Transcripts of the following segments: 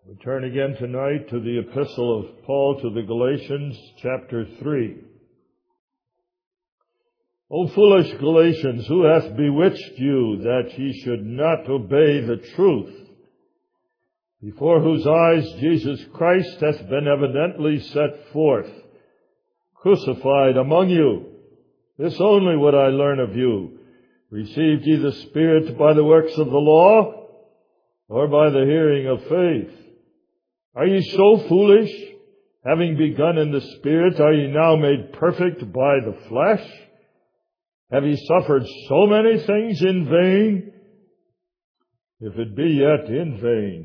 We turn again tonight to the epistle of Paul to the Galatians, chapter 3. O foolish Galatians, who hath bewitched you that ye should not obey the truth, before whose eyes Jesus Christ hath been evidently set forth, crucified among you? This only would I learn of you. Received ye the Spirit by the works of the law, or by the hearing of faith? Are ye so foolish? Having begun in the Spirit, are ye now made perfect by the flesh? Have ye suffered so many things in vain? If it be yet in vain.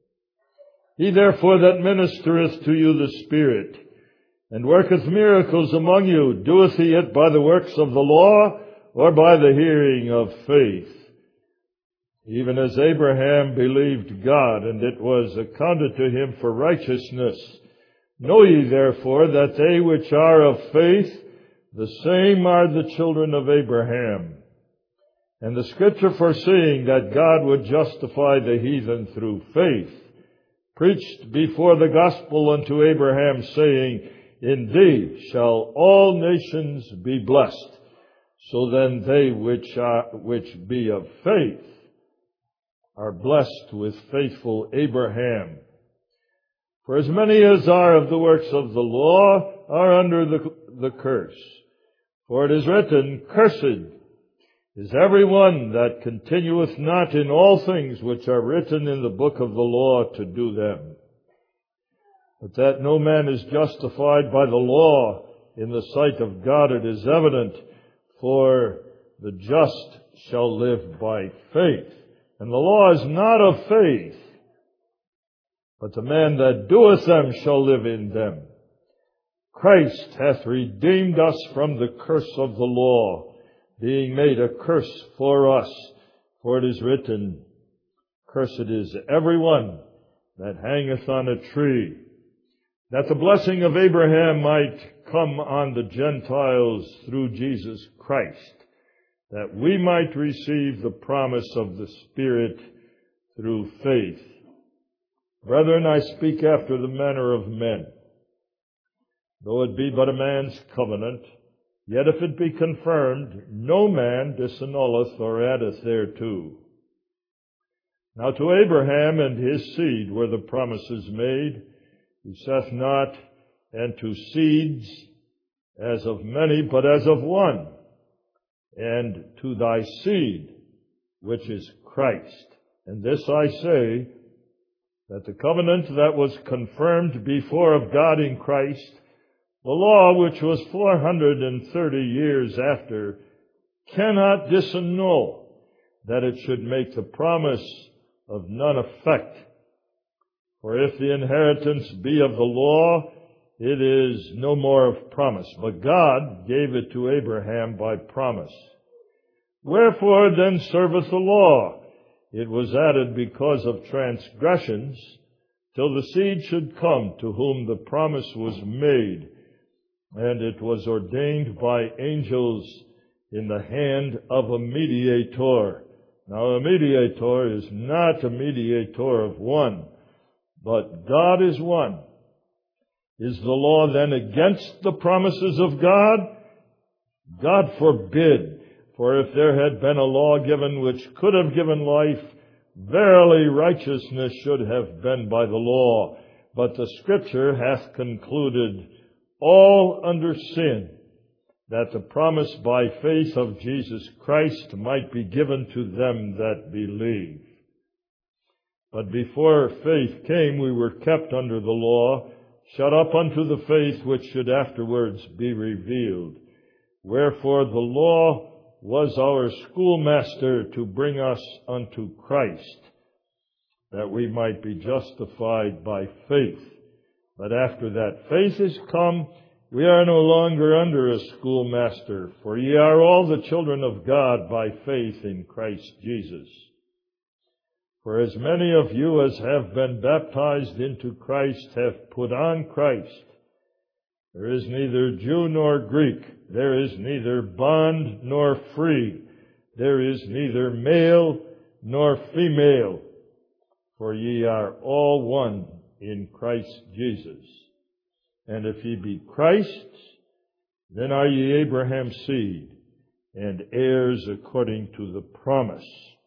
He therefore that ministereth to you the Spirit, and worketh miracles among you, doeth he it by the works of the law, or by the hearing of faith? Even as Abraham believed God, and it was accounted to him for righteousness. Know ye therefore that they which are of faith, the same are the children of Abraham. And the Scripture, foreseeing that God would justify the heathen through faith, preached before the gospel unto Abraham, saying, In thee shall all nations be blessed. So then they which be of faith are blessed with faithful Abraham. For as many as are of the works of the law are under the curse. For it is written, Cursed is every one that continueth not in all things which are written in the book of the law to do them. But that no man is justified by the law in the sight of God, it is evident, for the just shall live by faith. And the law is not of faith, but the man that doeth them shall live in them. Christ hath redeemed us from the curse of the law, being made a curse for us. For it is written, Cursed is every one that hangeth on a tree, that the blessing of Abraham might come on the Gentiles through Jesus Christ, that we might receive the promise of the Spirit through faith. Brethren, I speak after the manner of men. Though it be but a man's covenant, yet if it be confirmed, no man disannulleth or addeth thereto. Now to Abraham and his seed were the promises made, who saith not, and to seeds as of many, but as of one, and to thy seed, which is Christ. And this I say, that the covenant that was confirmed before of God in Christ, the law which was 430 years after, cannot disannul, that it should make the promise of none effect. For if the inheritance be of the law, it is no more of promise, but God gave it to Abraham by promise. Wherefore then serveth the law? It was added because of transgressions, till the seed should come to whom the promise was made. And it was ordained by angels in the hand of a mediator. Now a mediator is not a mediator of one, but God is one. Is the law then against the promises of God? God forbid. For if there had been a law given which could have given life, verily righteousness should have been by the law. But the Scripture hath concluded all under sin, that the promise by faith of Jesus Christ might be given to them that believe. But before faith came, we were kept under the law, shut up unto the faith which should afterwards be revealed. Wherefore the law was our schoolmaster to bring us unto Christ, that we might be justified by faith. But after that faith is come, we are no longer under a schoolmaster, for ye are all the children of God by faith in Christ Jesus. For as many of you as have been baptized into Christ have put on Christ. There is neither Jew nor Greek, there is neither bond nor free, there is neither male nor female, For ye are all one in Christ Jesus. And if ye be Christ's, then are ye Abraham's seed, and heirs according to the promise.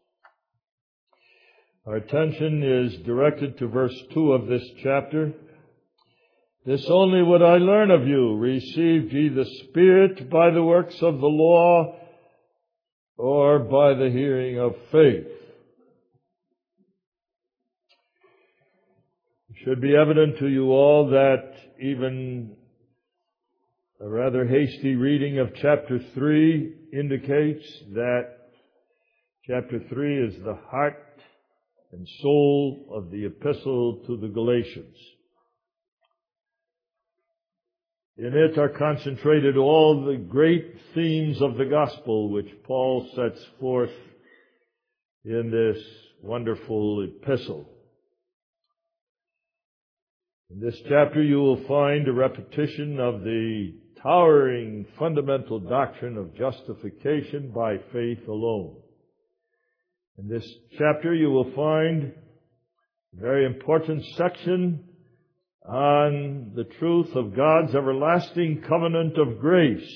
Our attention is directed to verse 2 of this chapter. This only would I learn of you. Received ye the Spirit by the works of the law, or by the hearing of faith? It should be evident to you all that even a rather hasty reading of chapter 3 indicates that chapter 3 is the heart and soul of the epistle to the Galatians. In it are concentrated all the great themes of the gospel which Paul sets forth in this wonderful epistle. In this chapter you will find a repetition of the towering fundamental doctrine of justification by faith alone. In this chapter you will find a very important section on the truth of God's everlasting covenant of grace,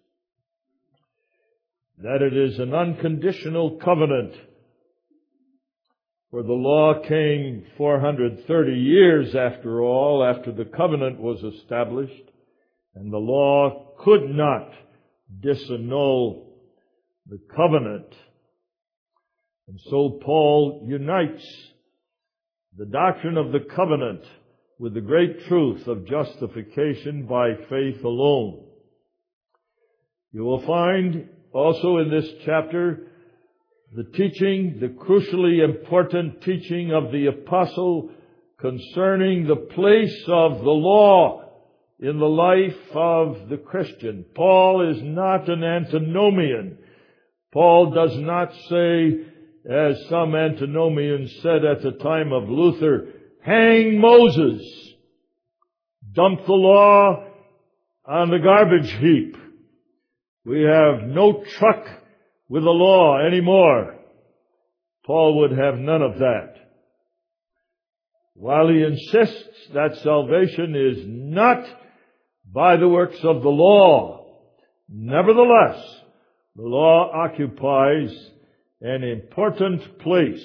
that it is an unconditional covenant. For the law came 430 years after all, after the covenant was established, and the law could not disannul the covenant. And so Paul unites the doctrine of the covenant with the great truth of justification by faith alone. You will find also in this chapter the teaching, the crucially important teaching of the apostle concerning the place of the law in the life of the Christian. Paul is not an antinomian. Paul does not say, as some antinomians said at the time of Luther, hang Moses, dump the law on the garbage heap. We have no truck with the law anymore. Paul would have none of that. While he insists that salvation is not by the works of the law, nevertheless, the law occupies an important place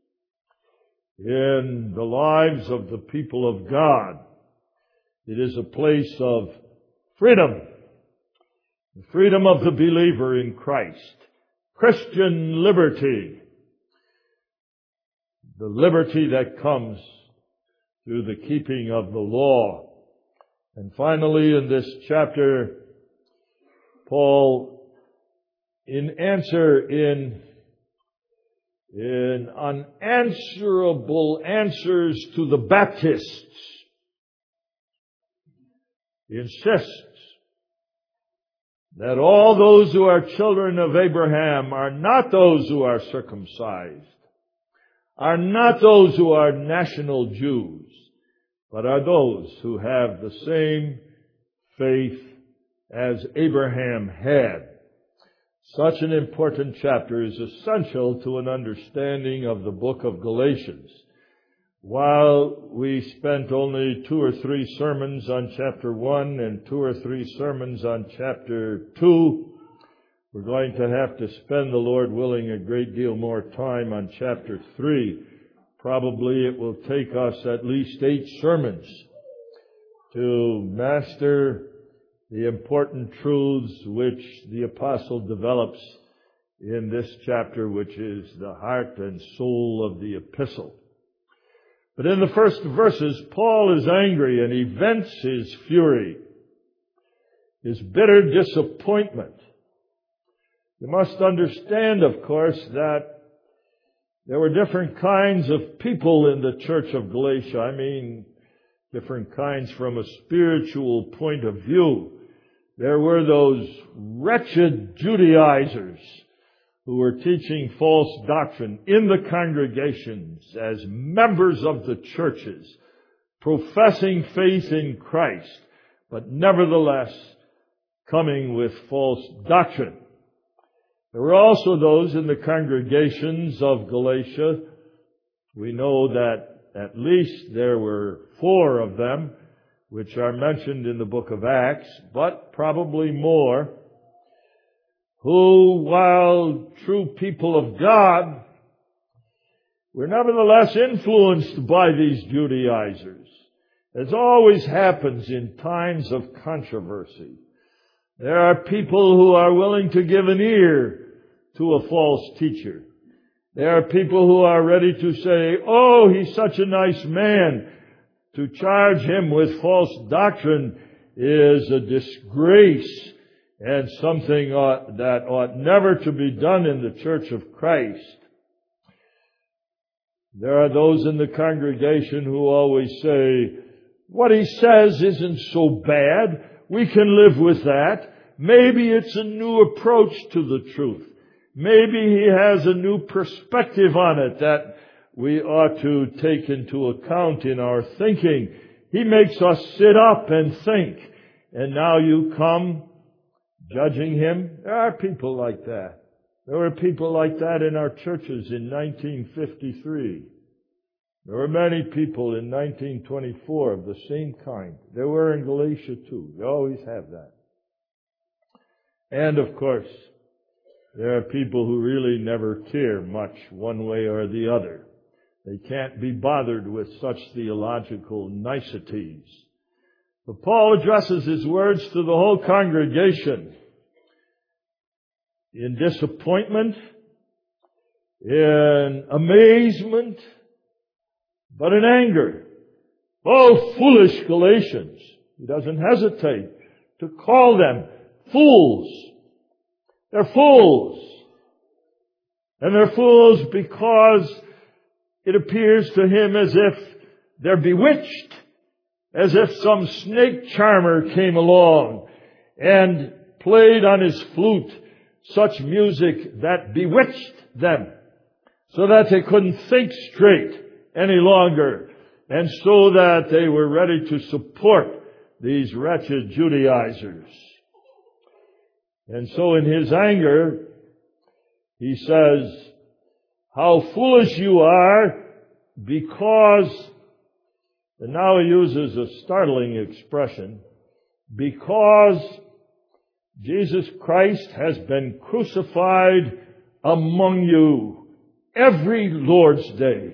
in the lives of the people of God. It is a place of freedom, the freedom of the believer in Christ, Christian liberty, the liberty that comes through the keeping of the law. And finally, in this chapter, Paul, in unanswerable answers to the Baptists, insists that all those who are children of Abraham are not those who are circumcised, are not those who are national Jews, but are those who have the same faith as Abraham had. Such an important chapter is essential to an understanding of the book of Galatians. While we spent only 2 or 3 sermons on chapter 1 and 2 or 3 sermons on chapter 2, we're going to have to spend, the Lord willing, a great deal more time on chapter 3. Probably it will take us at least 8 sermons to master the important truths which the apostle develops in this chapter, which is the heart and soul of the epistle. But in the first verses, Paul is angry and he vents his fury, his bitter disappointment. You must understand, of course, that there were different kinds of people in the church of Galatia. I mean, different kinds from a spiritual point of view. There were those wretched Judaizers who were teaching false doctrine in the congregations as members of the churches, professing faith in Christ, but nevertheless coming with false doctrine. There were also those in the congregations of Galatia We know that at least there were 4 of them, which are mentioned in the book of Acts, but probably more, who, while true people of God, were nevertheless influenced by these Judaizers, as always happens in times of controversy. There are people who are willing to give an ear to a false teacher. There are people who are ready to say, "Oh, he's such a nice man." To charge him with false doctrine is a disgrace and something that ought never to be done in the Church of Christ. There are those in the congregation who always say, "What he says isn't so bad. We can live with that. Maybe it's a new approach to the truth. Maybe he has a new perspective on it that we ought to take into account in our thinking. He makes us sit up and think. And now you come judging him." There are people like that. There were people like that in our churches in 1953. There were many people in 1924 of the same kind. There were in Galatia too. You always have that. And of course, there are people who really never care much one way or the other. They can't be bothered with such theological niceties. But Paul addresses his words to the whole congregation in disappointment, in amazement, but in anger. "Oh, foolish Galatians." He doesn't hesitate to call them fools. They're fools. And they're fools because it appears to him as if they're bewitched, as if some snake charmer came along and played on his flute such music that bewitched them, so that they couldn't think straight any longer, and so that they were ready to support these wretched Judaizers. And so in his anger, he says, "How foolish you are, because," and now he uses a startling expression, "because Jesus Christ has been crucified among you every Lord's Day.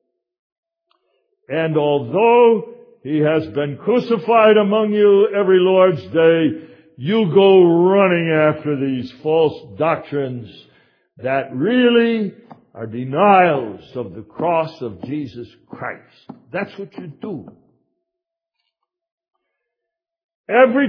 And although he has been crucified among you every Lord's Day, you go running after these false doctrines that really are denials of the cross of Jesus Christ." That's what you do. Every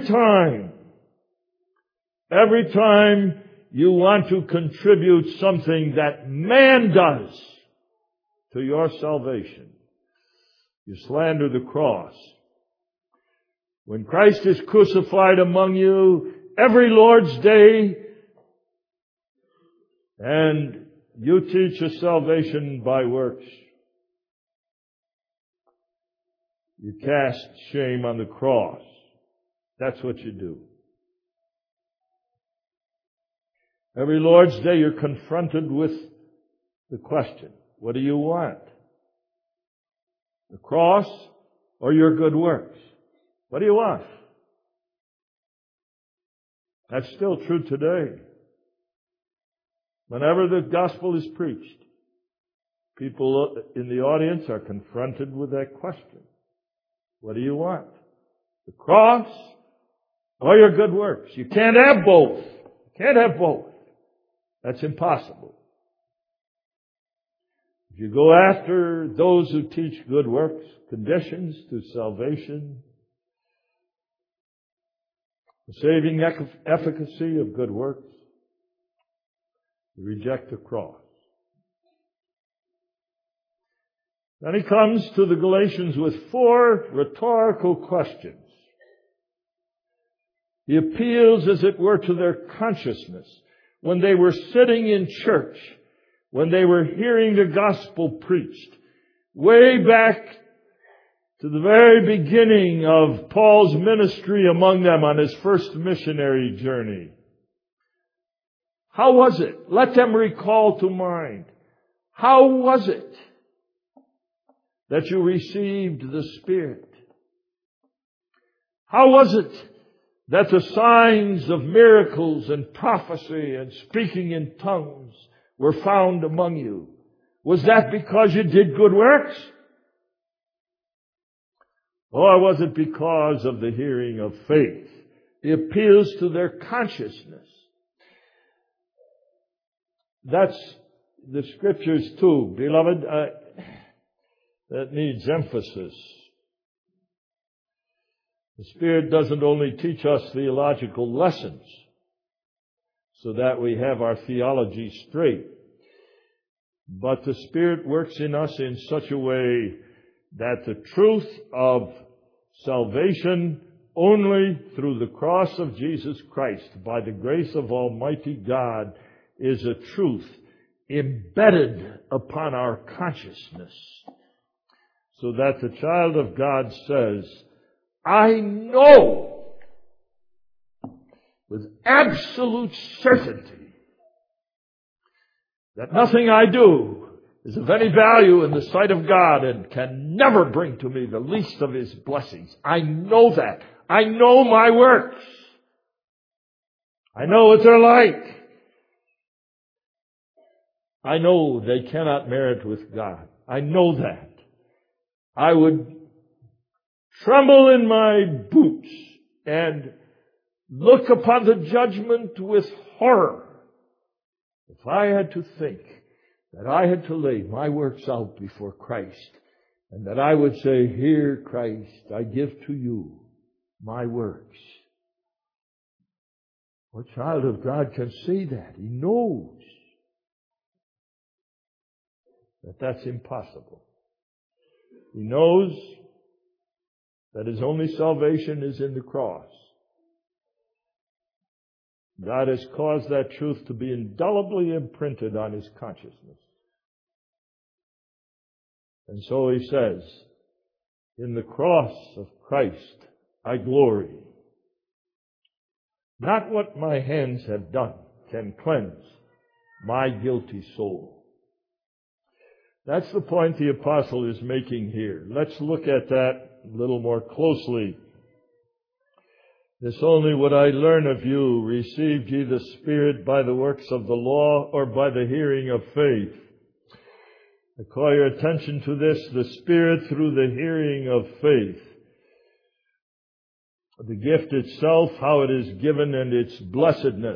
time you want to contribute something that man does to your salvation, you slander the cross. When Christ is crucified among you every Lord's Day, and you teach a salvation by works, you cast shame on the cross. That's what you do. Every Lord's Day you're confronted with the question, what do you want? The cross or your good works? What do you want? That's still true today. Whenever the gospel is preached, people in the audience are confronted with that question. What do you want? The cross or your good works? You can't have both. You can't have both. That's impossible. If you go after those who teach good works, conditions to salvation, the saving efficacy of good works, you reject the cross. Then he comes to the Galatians with 4 rhetorical questions. He appeals, as it were, to their consciousness. When they were sitting in church, when they were hearing the gospel preached, way back to the very beginning of Paul's ministry among them on his first missionary journey. How was it? Let them recall to mind. How was it that you received the Spirit? How was it that the signs of miracles and prophecy and speaking in tongues were found among you? Was that because you did good works? Or was it because of the hearing of faith? It appeals to their consciousness. That's the Scriptures too, beloved. That needs emphasis. The Spirit doesn't only teach us theological lessons so that we have our theology straight, but the Spirit works in us in such a way that the truth of salvation only through the cross of Jesus Christ, by the grace of Almighty God, is a truth embedded upon our consciousness, so that the child of God says, I know with absolute certainty that nothing I do is of any value in the sight of God and can never bring to me the least of His blessings. I know that. I know my works. I know what they're like. I know they cannot merit with God. I know that. I would tremble in my boots and look upon the judgment with horror if I had to think that I had to lay my works out before Christ and that I would say, here, Christ, I give to you my works. What child of God can say that? He knows that that's impossible. He knows that his only salvation is in the cross. God has caused that truth to be indelibly imprinted on his consciousness. And so he says, in the cross of Christ I glory. Not what my hands have done can cleanse my guilty soul. That's the point the apostle is making here. Let's look at that a little more closely. This only would I learn of you, received ye the Spirit by the works of the law or by the hearing of faith? I call your attention to this, the Spirit through the hearing of faith. The gift itself, how it is given, and its blessedness.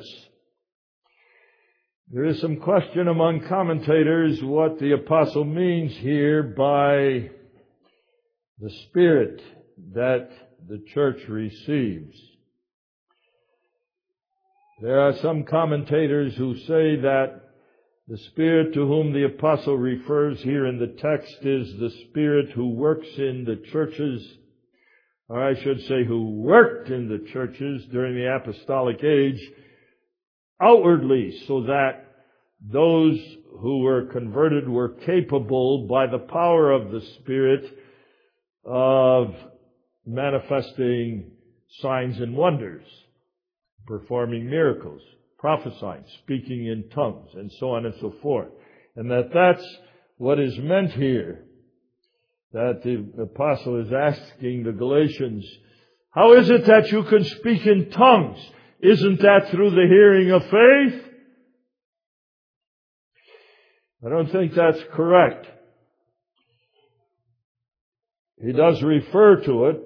There is some question among commentators what the apostle means here by the Spirit that the church receives. There are some commentators who say that the Spirit to whom the apostle refers here in the text is the Spirit who works in the churches, or I should say who worked in the churches during the apostolic age outwardly, so that those who were converted were capable by the power of the Spirit of manifesting signs and wonders, performing miracles, prophesying, speaking in tongues, and so on and so forth. And that's what is meant here, that the apostle is asking the Galatians, how is it that you can speak in tongues? Isn't that through the hearing of faith? I don't think that's correct. He does refer to it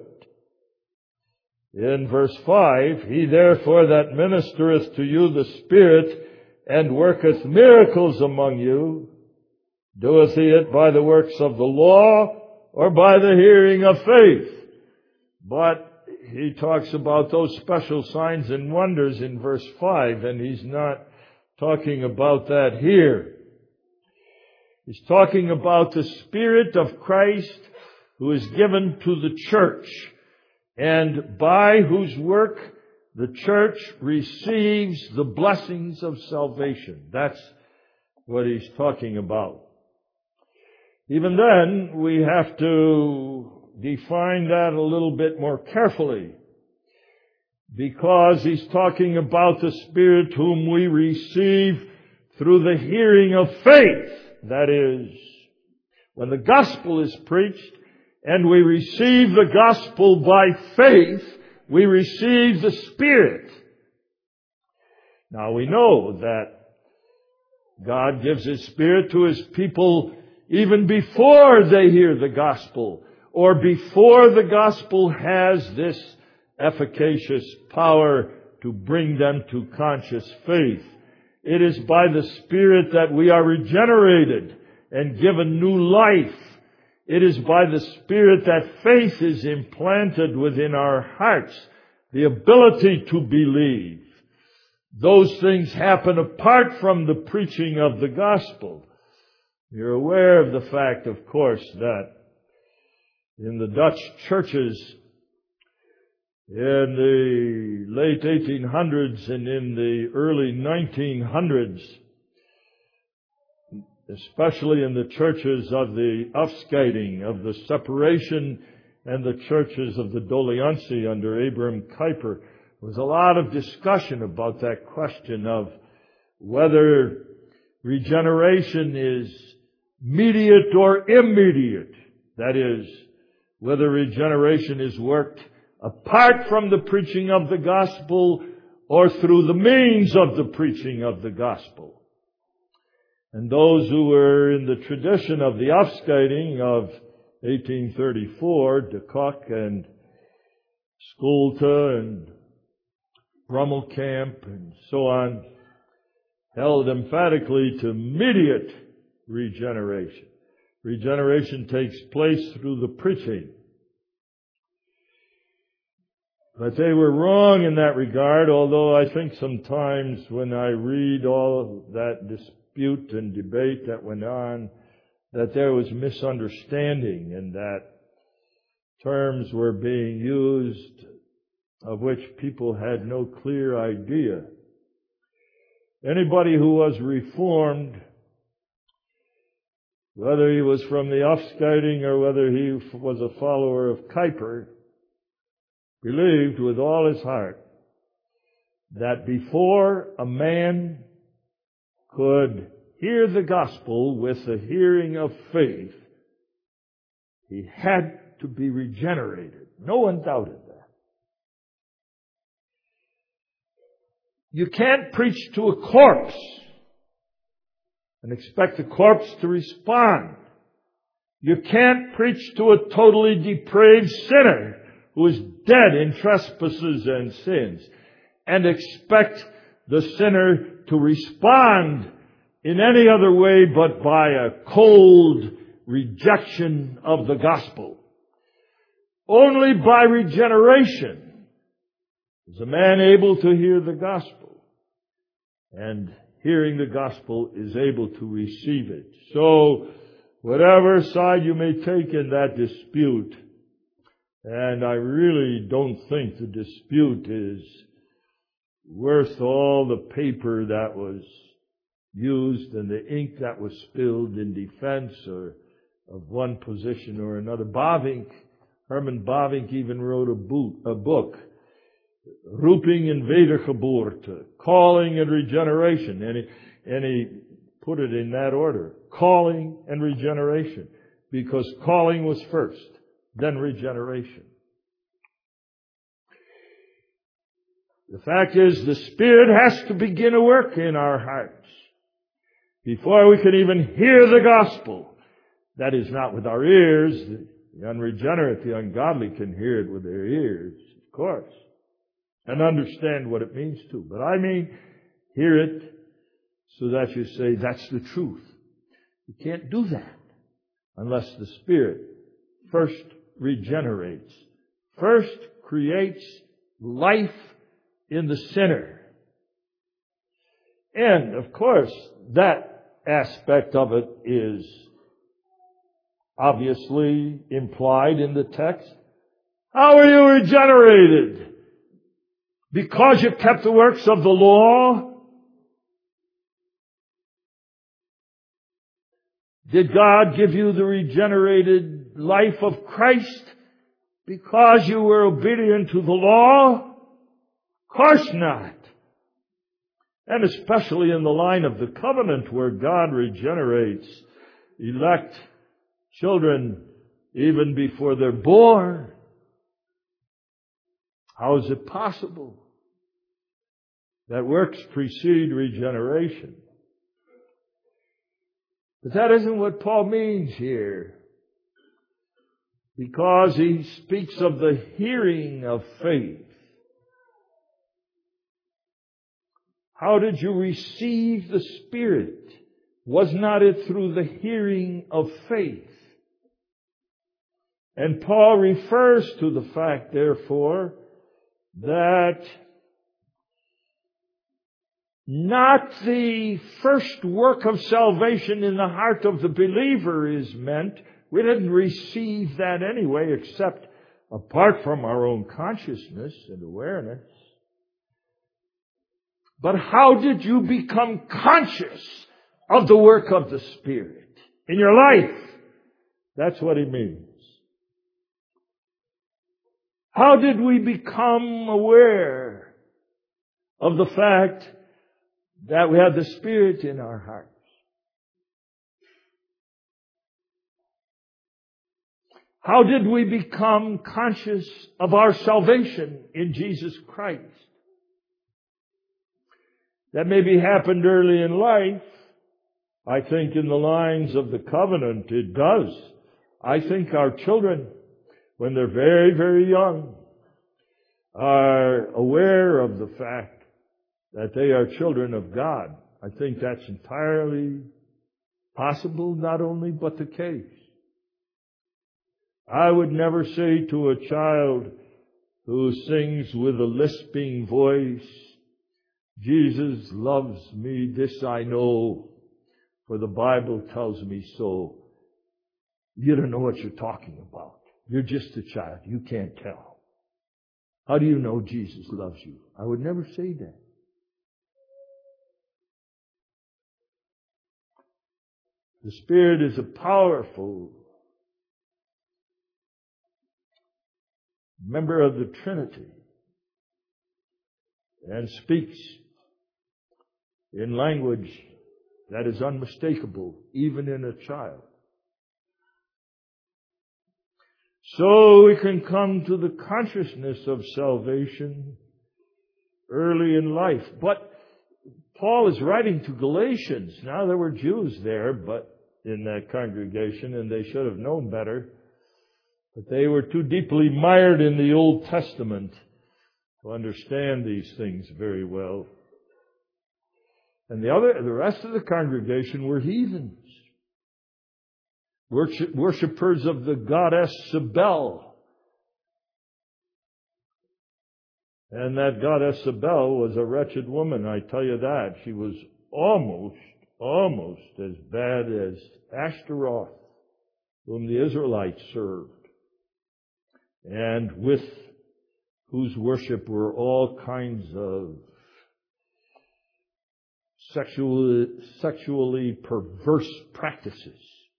in verse 5, he therefore that ministereth to you the Spirit and worketh miracles among you, doeth he it by the works of the law or by the hearing of faith? But he talks about those special signs and wonders in verse 5, and he's not talking about that here. He's talking about the Spirit of Christ who is given to the church, and by whose work the church receives the blessings of salvation. That's what he's talking about. Even then, we have to define that a little bit more carefully, because he's talking about the Spirit whom we receive through the hearing of faith. That is, When the gospel is preached and we receive the gospel by faith, we receive the Spirit. Now we know that God gives His Spirit to His people even before they hear the gospel, or before the gospel has this efficacious power to bring them to conscious faith. It is by the Spirit that we are regenerated and given new life. It is by the Spirit that faith is implanted within our hearts, the ability to believe. Those things happen apart from the preaching of the gospel. You're aware of the fact, of course, that in the Dutch churches in the late 1800s and in the early 1900s, especially in the churches of the Afscheiding, of the separation, and the churches of the Doliantie under Abraham Kuyper, there was a lot of discussion about that question of whether regeneration is mediate or immediate. That is, whether regeneration is worked apart from the preaching of the gospel or through the means of the preaching of the gospel. And those who were in the tradition of the Afscheiding of 1834, de Kock and Scholte and Brummelkamp and so on, held emphatically to immediate regeneration. Regeneration takes place through the preaching. But they were wrong in that regard, although I think sometimes when I read all of that dispute and debate that went on, that there was misunderstanding and that terms were being used of which people had no clear idea. Anybody who was Reformed, whether he was from the Afscheiding or whether he was a follower of Kuyper, believed with all his heart that before a man could hear the gospel with the hearing of faith, he had to be regenerated. No one doubted that. You can't preach to a corpse and expect the corpse to respond. You can't preach to a totally depraved sinner who is dead in trespasses and sins and expect the sinner to respond in any other way but by a cold rejection of the gospel. Only by regeneration is a man able to hear the gospel, and hearing the gospel is able to receive it. So, whatever side you may take in that dispute, and I really don't think the dispute is worth all the paper that was used and the ink that was spilled in defense or of one position or another. Herman Bavinck even wrote a book, Roeping en Wedergeboorte, Calling and Regeneration, and he put it in that order, calling and regeneration, because calling was first, then regeneration. The fact is, the Spirit has to begin a work in our hearts before we can even hear the gospel. That is not with our ears. The unregenerate, the ungodly can hear it with their ears, of course, and understand what it means too. But I mean, hear it so that you say, that's the truth. You can't do that unless the Spirit first regenerates, first creates life in the sinner. And, of course, that aspect of it is obviously implied in the text. How are you regenerated? Because you kept the works of the law? Did God give you the regenerated life of Christ because you were obedient to the law? Of course not. And especially in the line of the covenant where God regenerates elect Children, even before they're born. How is it possible that works precede regeneration? But that isn't what Paul means here, because he speaks of the hearing of faith. How did you receive the Spirit? Was not it through the hearing of faith? And Paul refers to the fact, therefore, that not the first work of salvation in the heart of the believer is meant. We didn't receive that anyway, except apart from our own consciousness and awareness. But how did you become conscious of the work of the Spirit in your life? That's what he means. How did we become aware of the fact that we have the Spirit in our hearts? How did we become conscious of our salvation in Jesus Christ? That maybe happened early in life. I think in the lines of the covenant it does. I think our children, when they're very, very young, are aware of the fact that they are children of God. I think that's entirely possible, not only, but the case. I would never say to a child who sings with a lisping voice, Jesus loves me, this I know, for the Bible tells me so. You don't know what you're talking about. You're just a child. You can't tell. How do you know Jesus loves you? I would never say that. The Spirit is a powerful member of the Trinity and speaks in language that is unmistakable, even in a child. So we can come to the consciousness of salvation early in life. But Paul is writing to Galatians. Now there were Jews there, but in that congregation, and they should have known better. But they were too deeply mired in the Old Testament to understand these things very well. And the rest of the congregation were heathens, worshippers of the goddess Cybele. And that goddess Cybele was a wretched woman, I tell you that. She was almost as bad as Ashtaroth, whom the Israelites served, and with whose worship were all kinds of sexually perverse practices.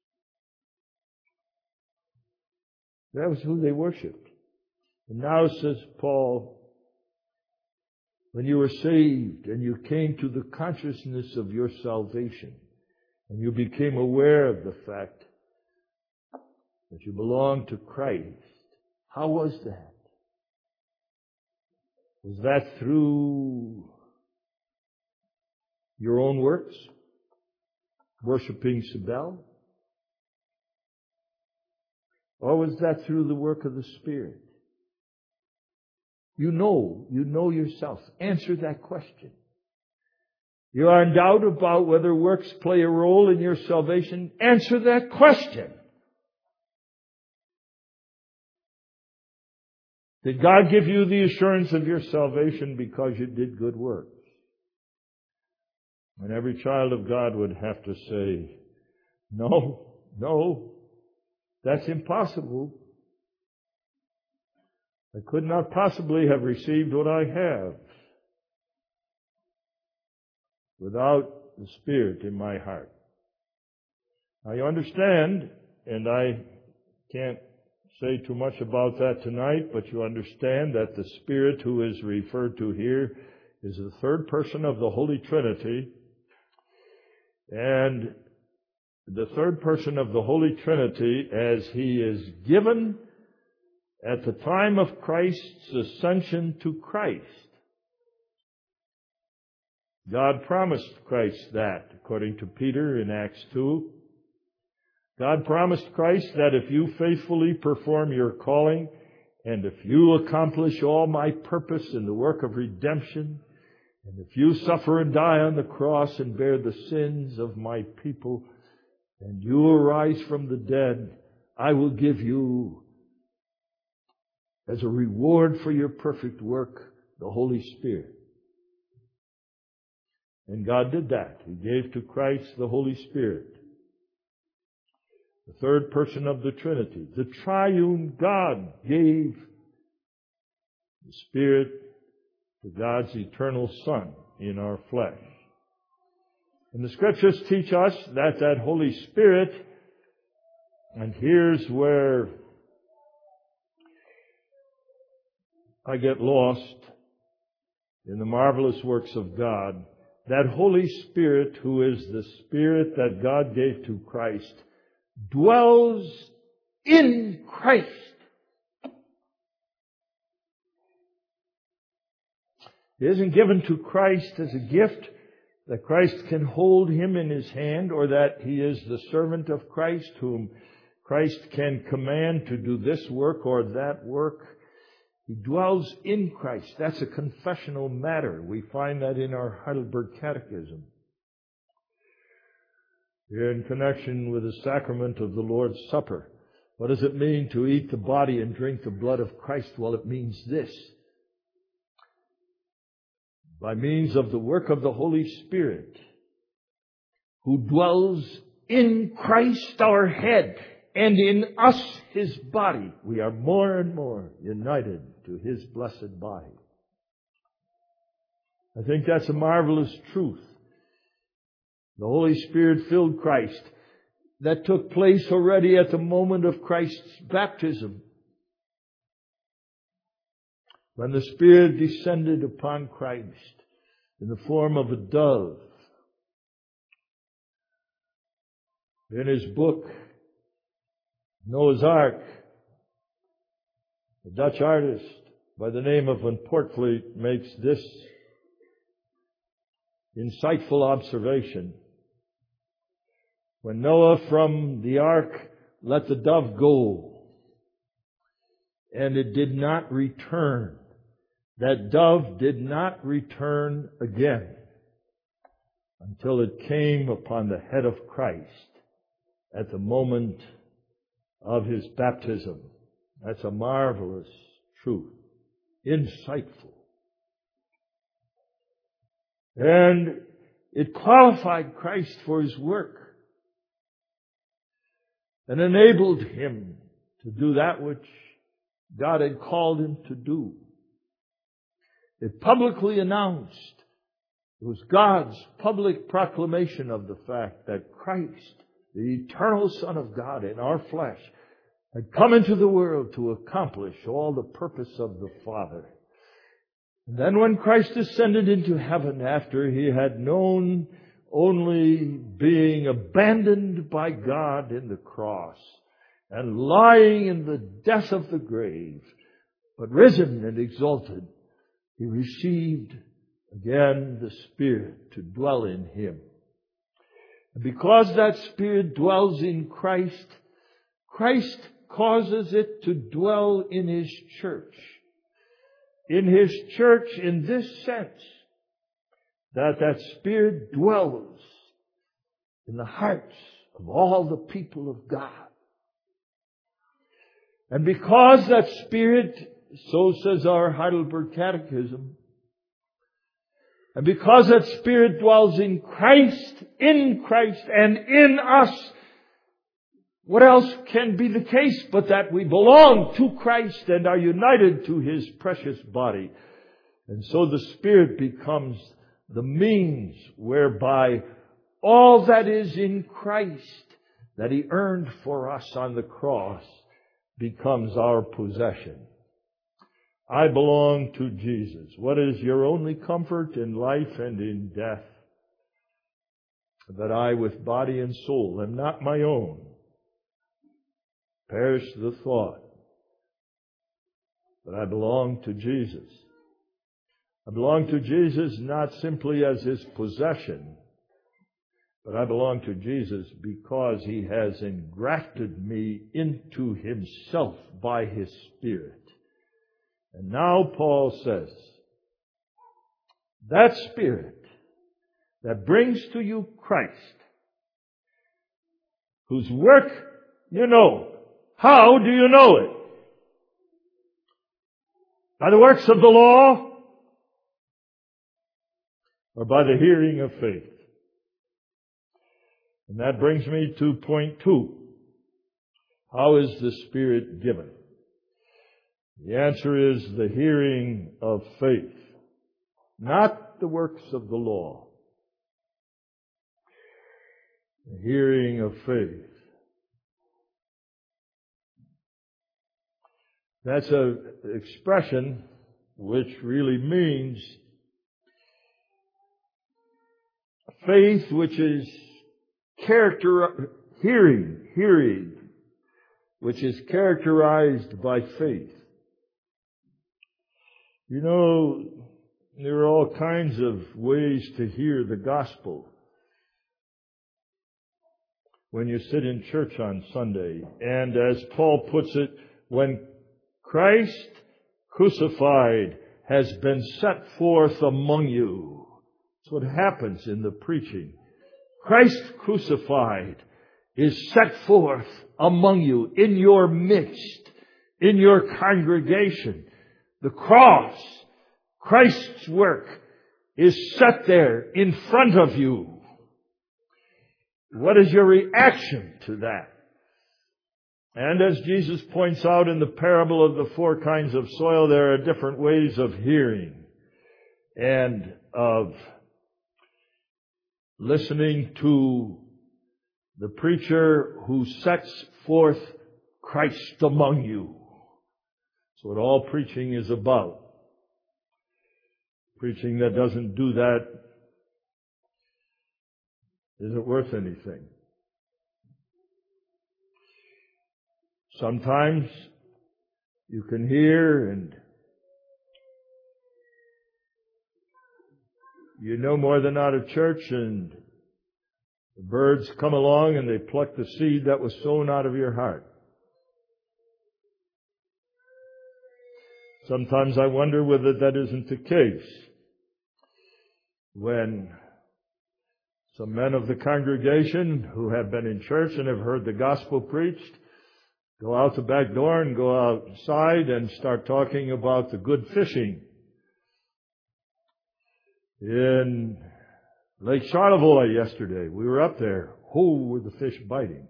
That was who they worshipped. And now, says Paul, when you were saved and you came to the consciousness of your salvation and you became aware of the fact that you belong to Christ, how was that? Was that through your own works? Worshipping Cybele? Or was that through the work of the Spirit? You know yourself. Answer that question. You are in doubt about whether works play a role in your salvation? Answer that question. Did God give you the assurance of your salvation because you did good works? And every child of God would have to say, no, that's impossible. I could not possibly have received what I have without the Spirit in my heart. Now you understand, and I can't say too much about that tonight, but you understand that the Spirit who is referred to here is the third person of the Holy Trinity, and the third person of the Holy Trinity as He is given at the time of Christ's ascension to Christ. God promised Christ that, according to Peter in Acts 2. God promised Christ that if you faithfully perform your calling, and if you accomplish all my purpose in the work of redemption, and if you suffer and die on the cross and bear the sins of my people, and you arise from the dead, I will give you, as a reward for your perfect work, the Holy Spirit. And God did that. He gave to Christ the Holy Spirit, the third person of the Trinity. The triune God gave the Spirit to God's eternal Son in our flesh. And the Scriptures teach us that that Holy Spirit, and here's where I get lost in the marvelous works of God, that Holy Spirit, who is the Spirit that God gave to Christ, dwells in Christ. It isn't given to Christ as a gift, that Christ can hold him in his hand, or that he is the servant of Christ whom Christ can command to do this work or that work. He dwells in Christ. That's a confessional matter. We find that in our Heidelberg Catechism. In connection with the sacrament of the Lord's Supper, what does it mean to eat the body and drink the blood of Christ? Well, it means this. By means of the work of the Holy Spirit, who dwells in Christ our head, and in us His body, we are more and more united to His blessed body. I think that's a marvelous truth. The Holy Spirit filled Christ. That took place already at the moment of Christ's baptism, when the Spirit descended upon Christ in the form of a dove. In his book, Noah's Ark, a Dutch artist by the name of Van Poortvliet makes this insightful observation. When Noah from the ark let the dove go, and it did not return, that dove did not return again until it came upon the head of Christ at the moment of His baptism. That's a marvelous truth. Insightful. And it qualified Christ for His work and enabled Him to do that which God had called Him to do. It publicly announced, it was God's public proclamation of the fact that Christ, the eternal Son of God in our flesh, had come into the world to accomplish all the purpose of the Father. And then when Christ ascended into heaven, after He had known only being abandoned by God in the cross and lying in the death of the grave, but risen and exalted, He received again the Spirit to dwell in Him. And because that Spirit dwells in Christ, Christ causes it to dwell in His church. In His church in this sense, that Spirit dwells in the hearts of all the people of God. And because that Spirit, so says our Heidelberg Catechism, and because that Spirit dwells in Christ, and in us, what else can be the case but that we belong to Christ and are united to His precious body? And so the Spirit becomes the means whereby all that is in Christ that He earned for us on the cross becomes our possession. I belong to Jesus. What is your only comfort in life and in death? that I with body and soul am not my own. Perish the thought. But I belong to Jesus. I belong to Jesus not simply as His possession, but I belong to Jesus because He has engrafted me into Himself by His Spirit. And now Paul says, that Spirit that brings to you Christ, whose work you know. How do you know it? By the works of the law or by the hearing of faith? And that brings me to point 2. How is the Spirit given? The answer is the hearing of faith, not the works of the law. The hearing of faith. That's an expression which really means faith which is hearing, which is characterized by faith. You know, there are all kinds of ways to hear the gospel. When you sit in church on Sunday, and as Paul puts it, when Christ crucified has been set forth among you. That's what happens in the preaching. Christ crucified is set forth among you, in your midst, in your congregation. The cross, Christ's work, is set there in front of you. What is your reaction to that? And as Jesus points out in the parable of the 4 kinds of soil, there are different ways of hearing and of listening to the preacher who sets forth Christ among you. That's what all preaching is about. Preaching that doesn't do that isn't worth anything. Sometimes you can hear and you know more than out of church, and the birds come along and they pluck the seed that was sown out of your heart. Sometimes I wonder whether that isn't the case. When some men of the congregation who have been in church and have heard the gospel preached go out the back door and go outside and start talking about the good fishing in Lake Charlevoix yesterday. We were up there. Oh, were the fish biting.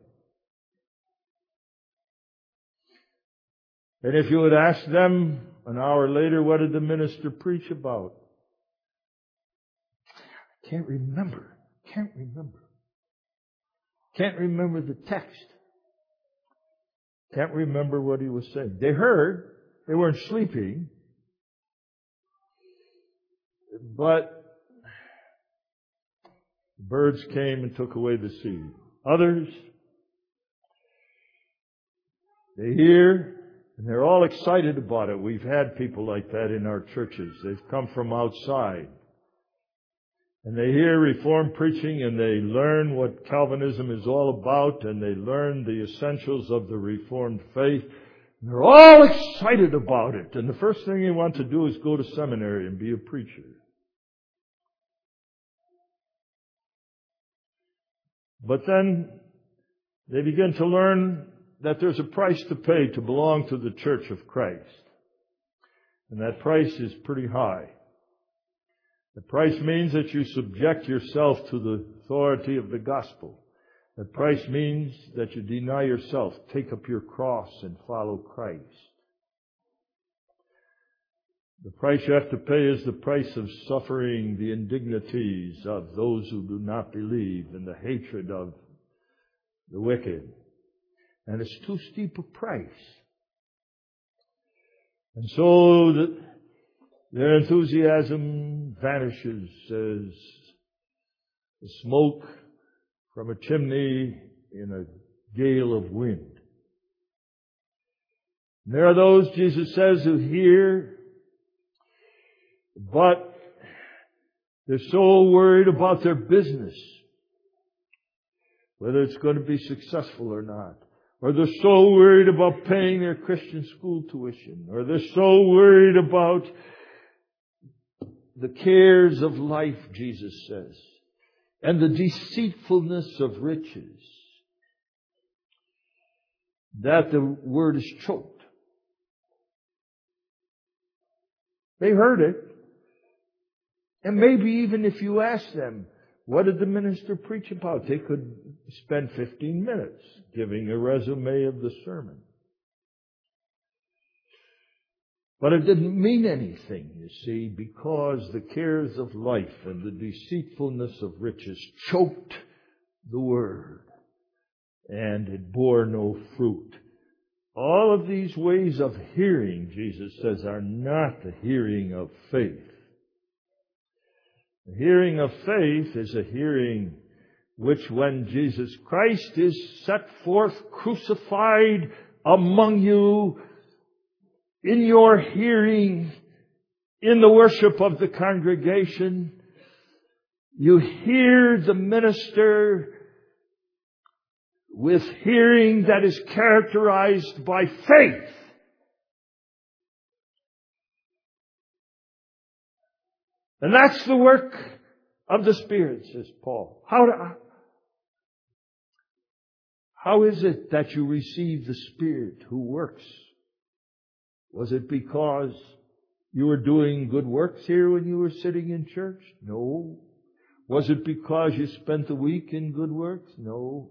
And if you would ask them an hour later, what did the minister preach about? I can't remember. Can't remember the text. Can't remember what he was saying. They heard. They weren't sleeping. But birds came and took away the seed. Others, they hear and they're all excited about it. We've had people like that in our churches. They've come from outside. And they hear Reformed preaching and they learn what Calvinism is all about, and they learn the essentials of the Reformed faith. And they're all excited about it. And the first thing they want to do is go to seminary and be a preacher. But then they begin to learn that there's a price to pay to belong to the Church of Christ. And that price is pretty high. The price means that you subject yourself to the authority of the gospel. The price means that you deny yourself, take up your cross, and follow Christ. The price you have to pay is the price of suffering the indignities of those who do not believe and the hatred of the wicked. And it's too steep a price. And so their enthusiasm vanishes as the smoke from a chimney in a gale of wind. And there are those, Jesus says, who hear, but they're so worried about their business, whether it's going to be successful or not. Or they're so worried about paying their Christian school tuition. Or they're so worried about the cares of life, Jesus says, and the deceitfulness of riches, that the word is choked. They heard it. And maybe even if you ask them, what did the minister preach about? They could spend 15 minutes giving a resume of the sermon. But it didn't mean anything, you see, because the cares of life and the deceitfulness of riches choked the word, and it bore no fruit. All of these ways of hearing, Jesus says, are not the hearing of faith. The hearing of faith is a hearing which, when Jesus Christ is set forth crucified among you, in your hearing, in the worship of the congregation, you hear the minister with hearing that is characterized by faith. And that's the work of the Spirit, says Paul. How is it that you receive the Spirit who works? Was it because you were doing good works here when you were sitting in church? No. Was it because you spent the week in good works? No.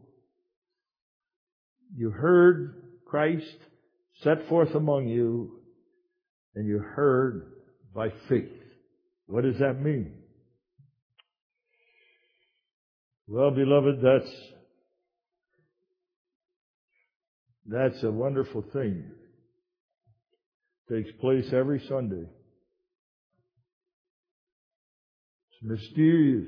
You heard Christ set forth among you, and you heard by faith. What does that mean? Well, beloved, that's a wonderful thing. It takes place every Sunday. It's mysterious.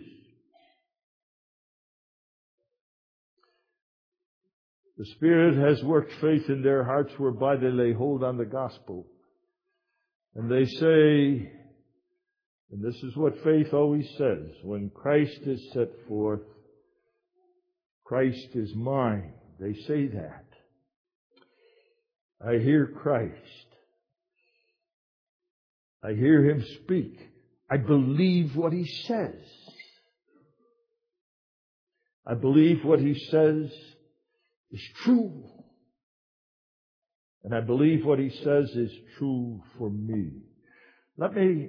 The Spirit has worked faith in their hearts whereby they lay hold on the gospel. And they say, and this is what faith always says, when Christ is set forth, Christ is mine. They say that. I hear Christ. I hear Him speak. I believe what He says. I believe what He says is true. And I believe what He says is true for me. Let me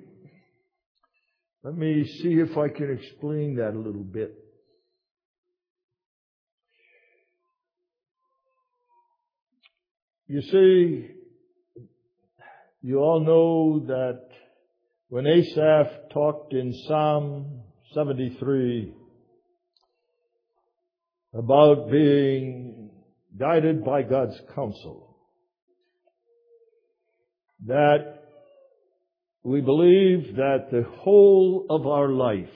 see if I can explain that a little bit. You see, you all know that when Asaph talked in Psalm 73 about being guided by God's counsel, that we believe that the whole of our life,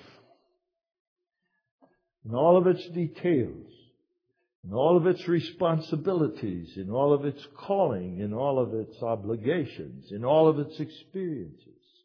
in all of its details, in all of its responsibilities, in all of its calling, in all of its obligations, in all of its experiences,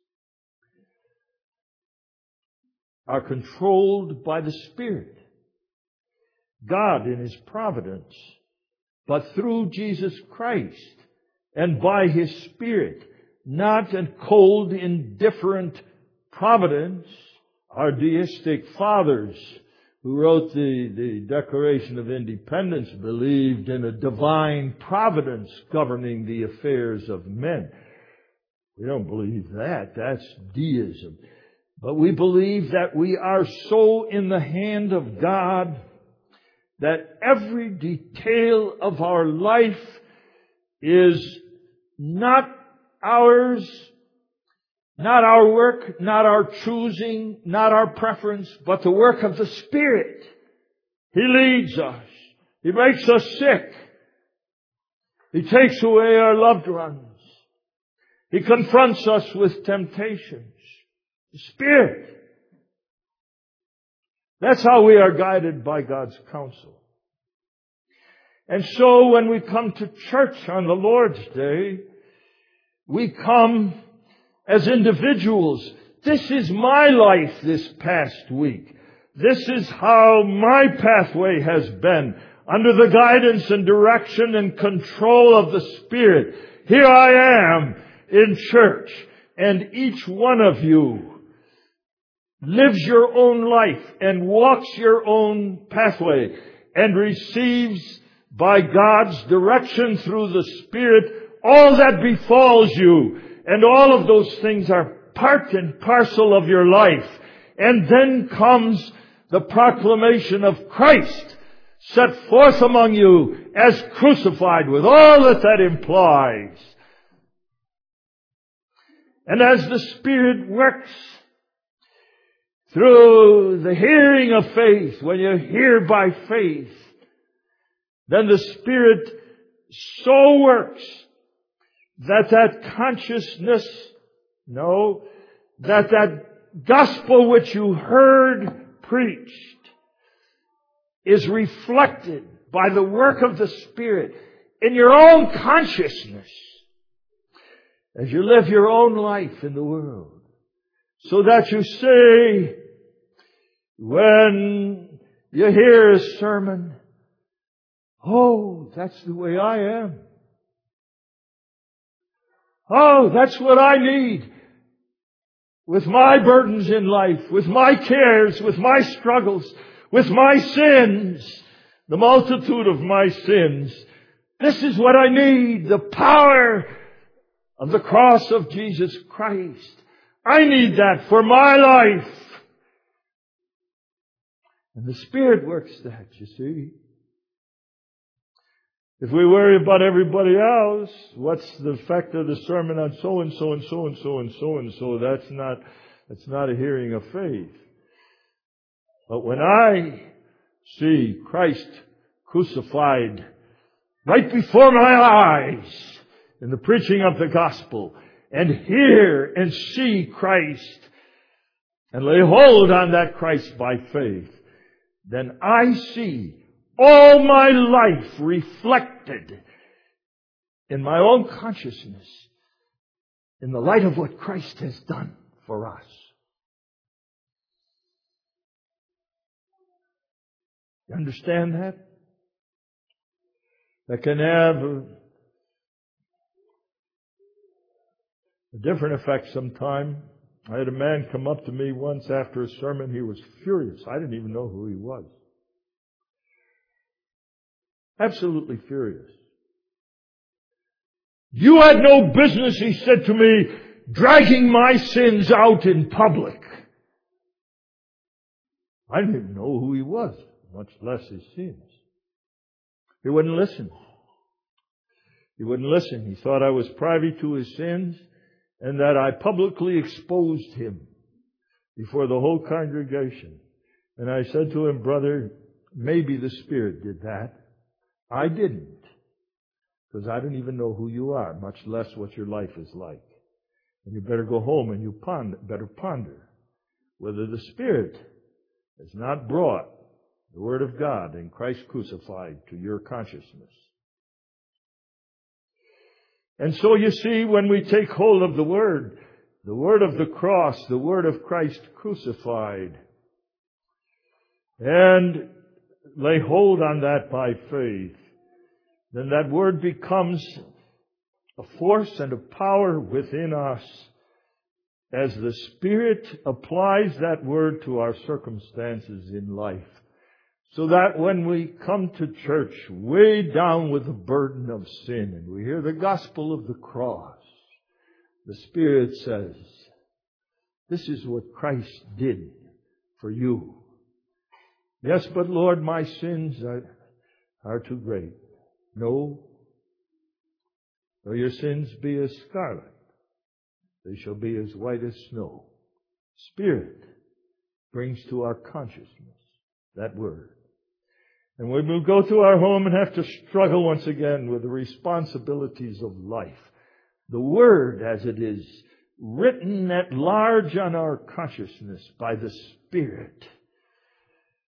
are controlled by the Spirit. God in His providence, but through Jesus Christ and by His Spirit, not a cold, indifferent providence. Our deistic fathers who wrote the Declaration of Independence believed in a divine providence governing the affairs of men. We don't believe that. That's deism. But we believe that we are so in the hand of God that every detail of our life is not ours, not our work, not our choosing, not our preference, but the work of the Spirit. He leads us. He makes us sick. He takes away our loved ones. He confronts us with temptations. The Spirit. That's how we are guided by God's counsel. And so when we come to church on the Lord's Day, we come as individuals. This is my life this past week. This is how my pathway has been, under the guidance and direction and control of the Spirit. Here I am in church, and each one of you lives your own life and walks your own pathway and receives by God's direction through the Spirit all that befalls you. And all of those things are part and parcel of your life. And then comes the proclamation of Christ set forth among you as crucified, with all that implies. And as the Spirit works through the hearing of faith, when you hear by faith, then the Spirit so works that consciousness, that gospel which you heard preached is reflected by the work of the Spirit in your own consciousness as you live your own life in the world. So that you say, when you hear a sermon, oh, that's the way I am. Oh, that's what I need. With my burdens in life, with my cares, with my struggles, with my sins, the multitude of my sins. This is what I need, the power of the cross of Jesus Christ. I need that for my life. And the Spirit works that, you see. If we worry about everybody else, what's the effect of the sermon on so and so and so and so and so and so? That's not a hearing of faith. But when I see Christ crucified right before my eyes in the preaching of the gospel, and hear and see Christ and lay hold on that Christ by faith, then I see all my life reflected in my own consciousness in the light of what Christ has done for us. You understand that? That can have a different effect sometime. I had a man come up to me once after a sermon. He was furious. I didn't even know who he was. Absolutely furious. You had no business, he said to me, dragging my sins out in public. I didn't even know who he was, much less his sins. He wouldn't listen. He wouldn't listen. He thought I was privy to his sins and that I publicly exposed him before the whole congregation. And I said to him, brother, maybe the Spirit did that. I didn't. Because I don't even know who you are, much less what your life is like. And you better go home and you better ponder whether the Spirit has not brought the Word of God and Christ crucified to your consciousness. And so you see, when we take hold of the Word of the cross, the Word of Christ crucified, and lay hold on that by faith, then that Word becomes a force and a power within us as the Spirit applies that Word to our circumstances in life. So that when we come to church weighed down with the burden of sin and we hear the gospel of the cross, the Spirit says, this is what Christ did for you. Yes, but Lord, my sins are too great. No. Though your sins be as scarlet, they shall be as white as snow. Spirit brings to our consciousness that Word. And we will go to our home and have to struggle once again with the responsibilities of life. The Word, as it is written at large on our consciousness by the Spirit,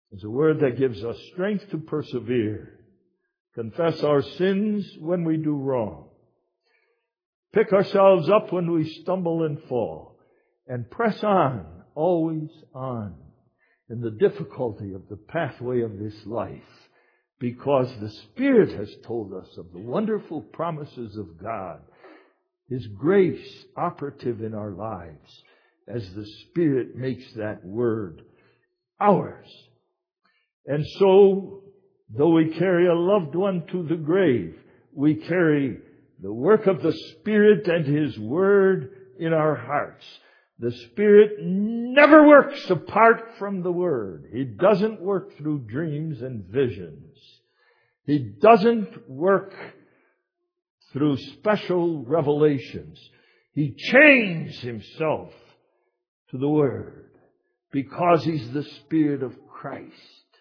It's a word that gives us strength to persevere, confess our sins when we do wrong, pick ourselves up when we stumble and fall, and press on, always on, in the difficulty of the pathway of this life, because the Spirit has told us of the wonderful promises of God, His grace operative in our lives, as the Spirit makes that word ours. And so, though we carry a loved one to the grave, we carry the work of the Spirit and His Word in our hearts. The Spirit never works apart from the Word. He doesn't work through dreams and visions. He doesn't work through special revelations. He chains Himself to the Word because He's the Spirit of Christ.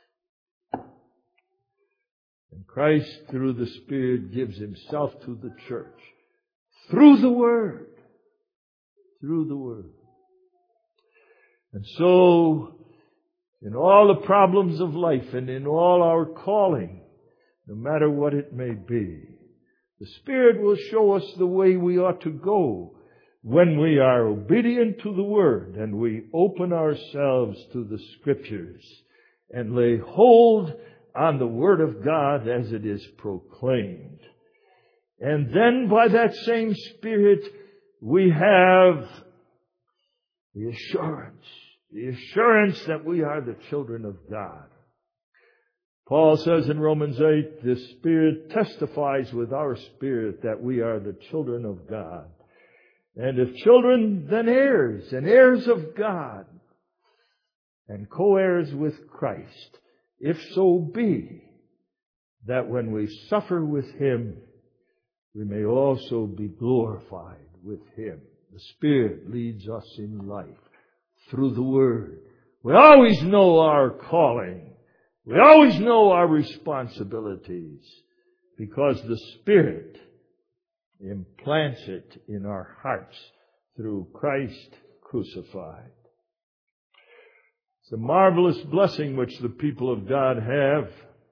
And Christ, through the Spirit, gives Himself to the church through the Word. Through the Word. And so, in all the problems of life and in all our calling, no matter what it may be, the Spirit will show us the way we ought to go when we are obedient to the Word and we open ourselves to the Scriptures and lay hold on the Word of God as it is proclaimed. And then by that same Spirit, we have the assurance that we are the children of God. Paul says in Romans 8, the Spirit testifies with our spirit that we are the children of God. And if children, then heirs, and heirs of God, and co-heirs with Christ, if so be that when we suffer with Him, we may also be glorified with Him. The Spirit leads us in life through the Word. We always know our calling. We always know our responsibilities because the Spirit implants it in our hearts through Christ crucified. It's a marvelous blessing which the people of God have.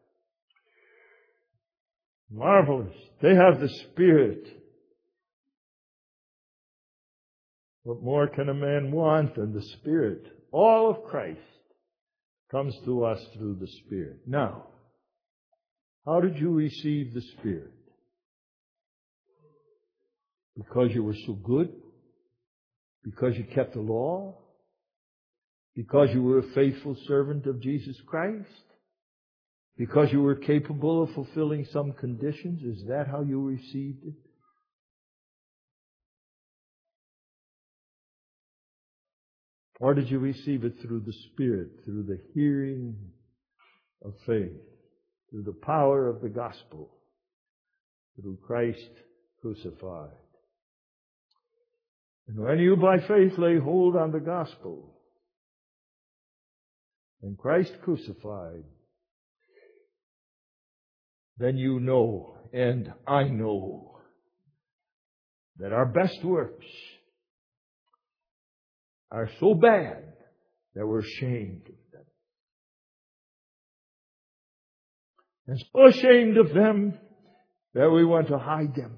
Marvelous. They have the Spirit. What more can a man want than the Spirit? All of Christ comes to us through the Spirit. Now, how did you receive the Spirit? Because you were so good? Because you kept the law? Because you were a faithful servant of Jesus Christ? Because you were capable of fulfilling some conditions? Is that how you received it? Or did you receive it through the Spirit, through the hearing of faith, through the power of the gospel, through Christ crucified? And when you by faith lay hold on the gospel and Christ crucified, then you know, and I know, that our best works are so bad that we're ashamed of them. And so ashamed of them that we want to hide them.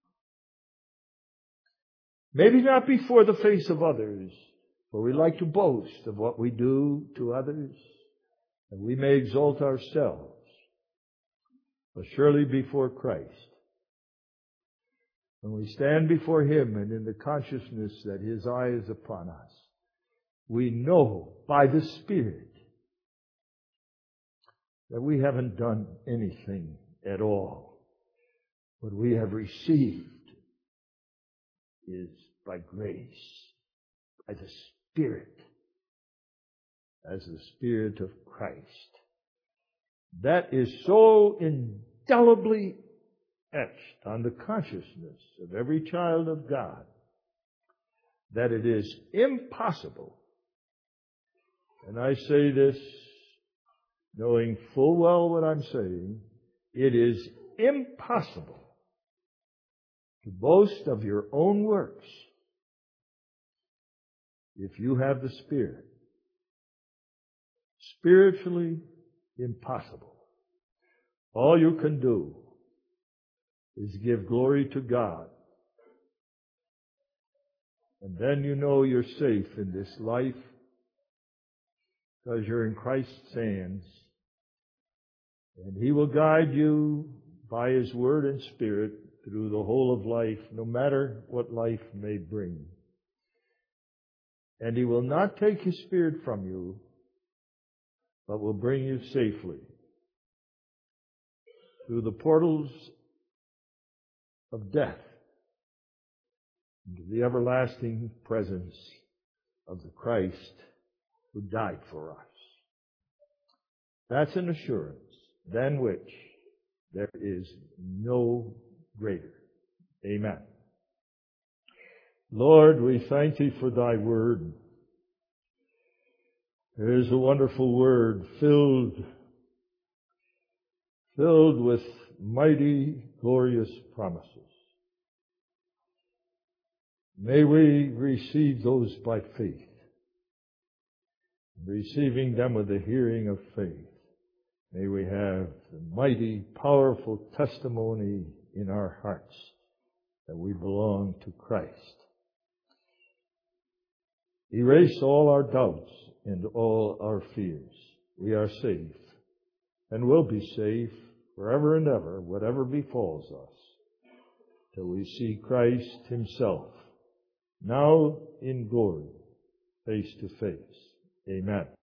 Maybe not before the face of others, for we like to boast of what we do to others, and we may exalt ourselves, but surely before Christ. When we stand before Him and in the consciousness that His eye is upon us, we know by the Spirit that we haven't done anything at all. What we have received is by grace, by the Spirit, as the Spirit of Christ. That is so indelibly etched on the consciousness of every child of God that it is impossible, and I say this knowing full well what I'm saying, it is impossible to boast of your own works if you have the Spirit. spiritually impossible. All you can do is give glory to God. And then you know you're safe in this life because you're in Christ's hands. And He will guide you by His Word and Spirit through the whole of life, no matter what life may bring. And He will not take His Spirit from you, but will bring you safely through the portals of death into the everlasting presence of the Christ who died for us. That's an assurance than which there is no greater. Amen. Lord, we thank Thee for Thy Word. It is a wonderful Word filled with mighty, glorious promises. May we receive those by faith, receiving them with the hearing of faith. May we have the mighty, powerful testimony in our hearts that we belong to Christ. Erase all our doubts and all our fears. We are safe and will be safe forever and ever, whatever befalls us, till we see Christ Himself, now in glory, face to face. Amen.